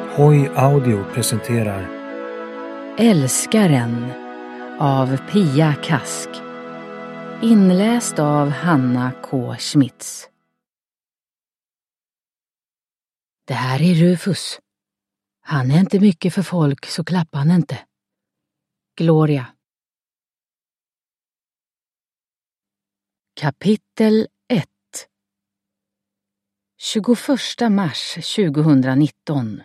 Hoi Audio presenterar Älskaren av Pia Kask. Inläst av Hanna K. Schmitz. Det här är Rufus. Han är inte mycket för folk, så klappar han inte. Gloria. Kapitel 1. 21 mars 2019.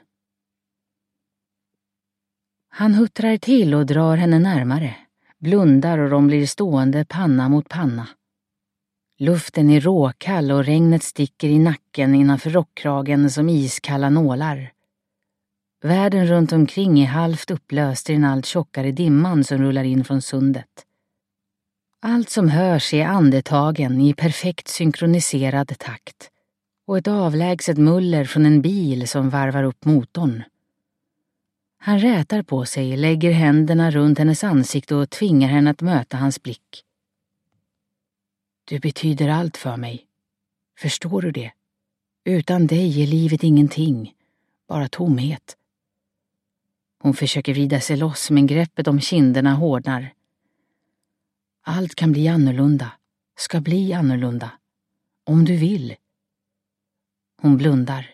Han huttrar till och drar henne närmare, blundar och de blir stående panna mot panna. Luften är råkall och regnet sticker i nacken innanför rockkragen som iskalla nålar. Världen runt omkring är halvt upplöst i den allt tjockare dimman som rullar in från sundet. Allt som hörs är andetagen i perfekt synkroniserad takt och ett avlägset muller från en bil som varvar upp motorn. Han rätar på sig, lägger händerna runt hennes ansikte och tvingar henne att möta hans blick. Du betyder allt för mig. Förstår du det? Utan dig är livet ingenting, bara tomhet. Hon försöker vrida sig loss, men greppet om kinderna hårdnar. Allt kan bli annorlunda, ska bli annorlunda. Om du vill. Hon blundar.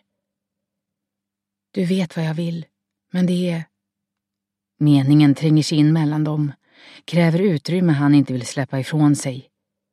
Du vet vad jag vill, men det är... Meningen tränger sig in mellan dem, kräver utrymme han inte vill släppa ifrån sig.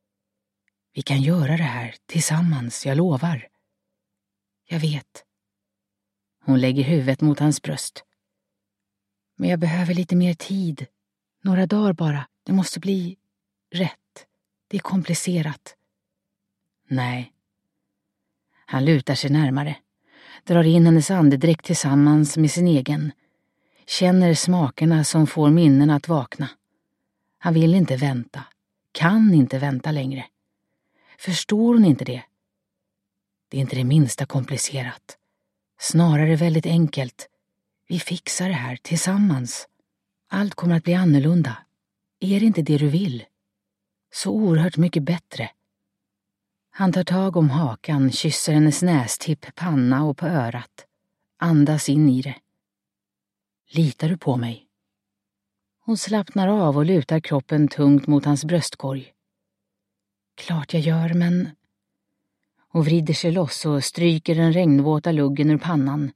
Vi kan göra det här tillsammans, jag lovar. Jag vet. Hon lägger huvudet mot hans bröst. Men jag behöver lite mer tid. Några dagar bara. Det måste bli rätt. Det är komplicerat. Nej. Han lutar sig närmare. Drar in hennes andedräkt tillsammans med sin egen. Känner smakerna som får minnen att vakna. Han vill inte vänta. Kan inte vänta längre. Förstår hon inte det? Det är inte det minsta komplicerat. Snarare väldigt enkelt. Vi fixar det här tillsammans. Allt kommer att bli annorlunda. Är det inte det du vill? Så oerhört mycket bättre. Han tar tag om hakan, kysser hennes nästipp, panna och på örat. Andas in i det. Litar du på mig? Hon slappnar av och lutar kroppen tungt mot hans bröstkorg. Klart jag gör, men... Hon vrider sig loss och stryker den regnvåta luggen ur pannan.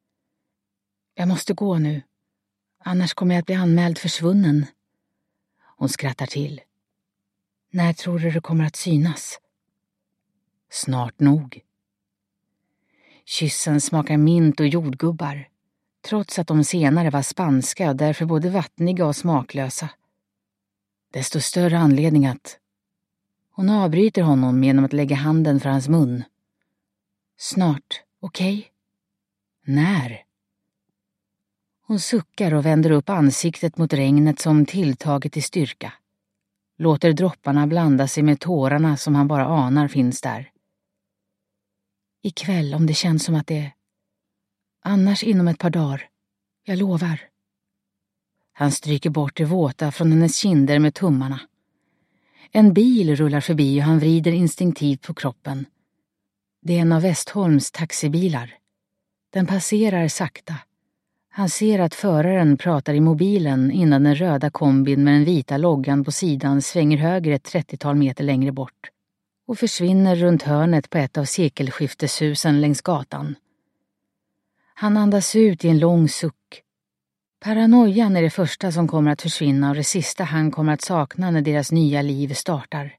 Jag måste gå nu. Annars kommer jag att bli anmäld försvunnen. Hon skrattar till. När tror du det kommer att synas? Snart nog. Kyssen smakar mint och jordgubbar. Trots att de senare var spanska och därför både vattniga och smaklösa. Desto större anledning att... Hon avbryter honom genom att lägga handen för hans mun. Snart, okej? När? Hon suckar och vänder upp ansiktet mot regnet som tilltagit i styrka. Låter dropparna blanda sig med tårarna som han bara anar finns där. Ikväll, om det känns som att det... Annars inom ett par dagar. Jag lovar. Han stryker bort det våta från hennes kinder med tummarna. En bil rullar förbi och han vrider instinktivt på kroppen. Det är en av Westholms taxibilar. Den passerar sakta. Han ser att föraren pratar i mobilen innan den röda kombin med den vita loggan på sidan svänger höger ett 30-tal meter längre bort och försvinner runt hörnet på ett av sekelskifteshusen längs gatan. Han andas ut i en lång suck. Paranoian är det första som kommer att försvinna och det sista han kommer att sakna när deras nya liv startar.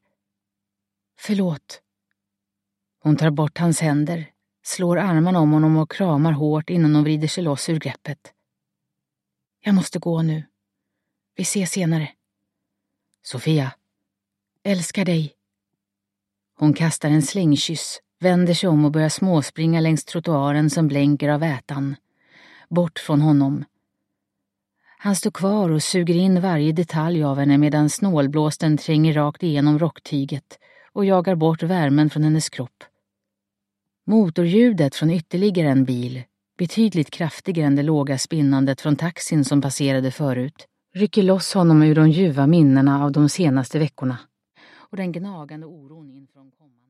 Förlåt. Hon tar bort hans händer, slår armarna om honom och kramar hårt innan hon vrider sig loss ur greppet. Jag måste gå nu. Vi ses senare. Sofia. Älskar dig. Hon kastar en slängkyss, vänder sig om och börjar småspringa längs trottoaren som blänker av vätan. Bort från honom. Han står kvar och suger in varje detalj av henne medan snålblåsten tränger rakt igenom rocktyget och jagar bort värmen från hennes kropp. Motorljudet från ytterligare en bil, betydligt kraftigare än det låga spinnandet från taxin som passerade förut, rycker loss honom ur de ljuva minnena av de senaste veckorna och den gnagande oron inför de kommande.